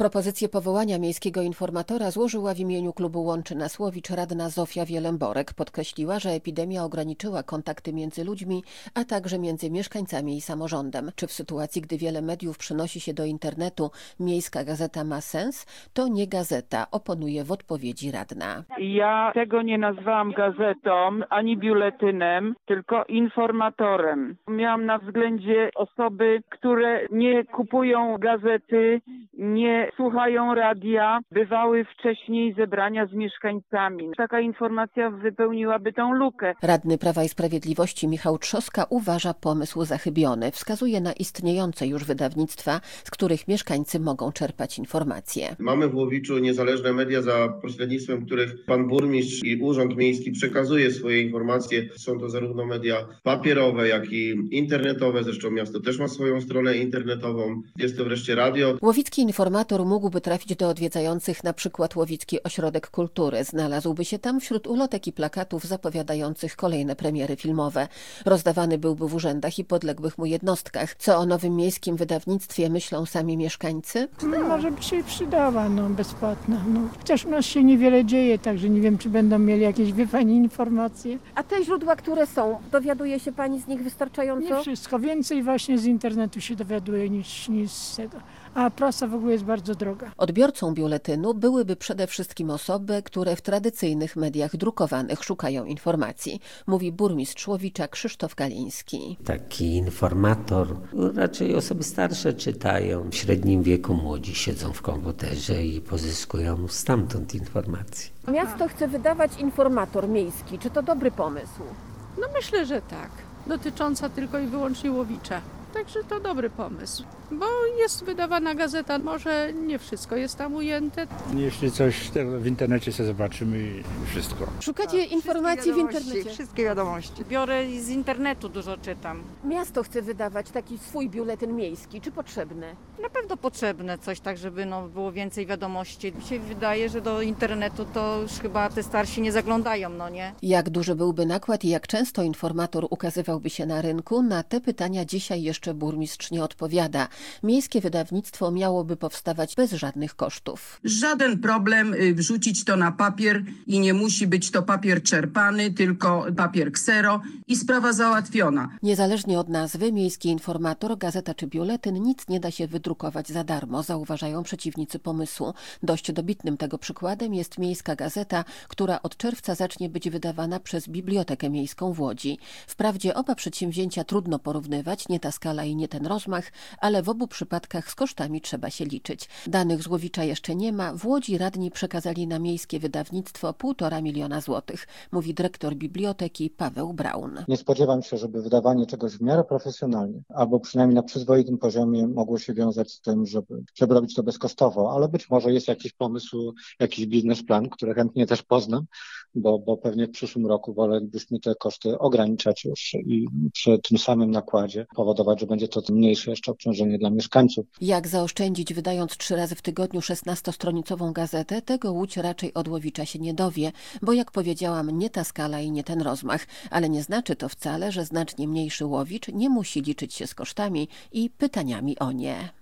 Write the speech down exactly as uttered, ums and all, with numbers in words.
Propozycję powołania miejskiego informatora złożyła w imieniu klubu Łączy Nas Łowicz radna Zofia Wielemborek. Podkreśliła, że epidemia ograniczyła kontakty między ludźmi, a także między mieszkańcami i samorządem. Czy w sytuacji, gdy wiele mediów przenosi się do internetu, miejska gazeta ma sens? To nie gazeta, oponuje w odpowiedzi radna. Ja tego nie nazwałam gazetą ani biuletynem, tylko informatorem. Miałam na względzie osoby, które nie kupują gazety, nie słuchają radia, bywały wcześniej zebrania z mieszkańcami. Taka informacja wypełniłaby tą lukę. Radny Prawa i Sprawiedliwości Michał Trzoska uważa pomysł zachybiony. Wskazuje na istniejące już wydawnictwa, z których mieszkańcy mogą czerpać informacje. Mamy w Łowiczu niezależne media, za pośrednictwem których pan burmistrz i urząd miejski przekazuje swoje informacje. Są to zarówno media papierowe, jak i internetowe. Zresztą miasto też ma swoją stronę internetową. Jest to wreszcie radio. Łowicki informator mógłby trafić do odwiedzających na przykład Łowicki Ośrodek Kultury. Znalazłby się tam wśród ulotek i plakatów zapowiadających kolejne premiery filmowe. Rozdawany byłby w urzędach i podległych mu jednostkach. Co o nowym miejskim wydawnictwie myślą sami mieszkańcy? No, może by się przydała, no, bezpłatna. No. Chociaż u nas się niewiele dzieje, także nie wiem, czy będą mieli jakieś, wie pani, informacje. A te źródła, które są, dowiaduje się pani z nich wystarczająco? Nie wszystko. Więcej właśnie z internetu się dowiaduje niż, niż z tego. A prasa w ogóle jest bardzo droga. Odbiorcą biuletynu byłyby przede wszystkim osoby, które w tradycyjnych mediach drukowanych szukają informacji, mówi burmistrz Łowicza Krzysztof Galiński. Taki informator, raczej osoby starsze czytają, w średnim wieku młodzi siedzą w komputerze i pozyskują stamtąd informacje. Miasto chce wydawać informator miejski. Czy to dobry pomysł? No myślę, że tak. Dotycząca tylko i wyłącznie Łowicza. Także to dobry pomysł, bo jest wydawana gazeta, może nie wszystko jest tam ujęte. Jeśli coś w internecie sobie zobaczymy i wszystko. Szukacie tak, informacji w internecie? Wszystkie wiadomości. Biorę z internetu, dużo czytam. Miasto chce wydawać taki swój biuletyn miejski. Czy potrzebny? Na pewno potrzebne coś tak, żeby no, było więcej wiadomości. Mi się wydaje, że do internetu to już chyba te starsi nie zaglądają, no nie? Jak duży byłby nakład i jak często informator ukazywałby się na rynku? Na te pytania dzisiaj jeszcze Jeszcze burmistrz nie odpowiada. Miejskie wydawnictwo miałoby powstawać bez żadnych kosztów. Żaden problem wrzucić to na papier i nie musi być to papier czerpany, tylko papier ksero i sprawa załatwiona. Niezależnie od nazwy, miejski informator, gazeta czy biuletyn, nic nie da się wydrukować za darmo, zauważają przeciwnicy pomysłu. Dość dobitnym tego przykładem jest miejska gazeta, która od czerwca zacznie być wydawana przez Bibliotekę Miejską w Łodzi. Wprawdzie oba przedsięwzięcia trudno porównywać, nie ta skala i nie ten rozmach, ale w obu przypadkach z kosztami trzeba się liczyć. Danych z Łowicza jeszcze nie ma. W Łodzi radni przekazali na miejskie wydawnictwo półtora miliona złotych, mówi dyrektor biblioteki Paweł Braun. Nie spodziewam się, żeby wydawanie czegoś w miarę profesjonalnie, albo przynajmniej na przyzwoitym poziomie mogło się wiązać z tym, żeby, żeby robić to bezkosztowo, ale być może jest jakiś pomysł, jakiś biznesplan, który chętnie też poznam, bo, bo pewnie w przyszłym roku wolelibyśmy te koszty ograniczać już i przy tym samym nakładzie powodować, że będzie to mniejsze jeszcze obciążenie dla mieszkańców. Jak zaoszczędzić, wydając trzy razy w tygodniu szesnastostronicową gazetę, tego Łódź raczej od Łowicza się nie dowie, bo jak powiedziałam, nie ta skala i nie ten rozmach, ale nie znaczy to wcale, że znacznie mniejszy Łowicz nie musi liczyć się z kosztami i pytaniami o nie.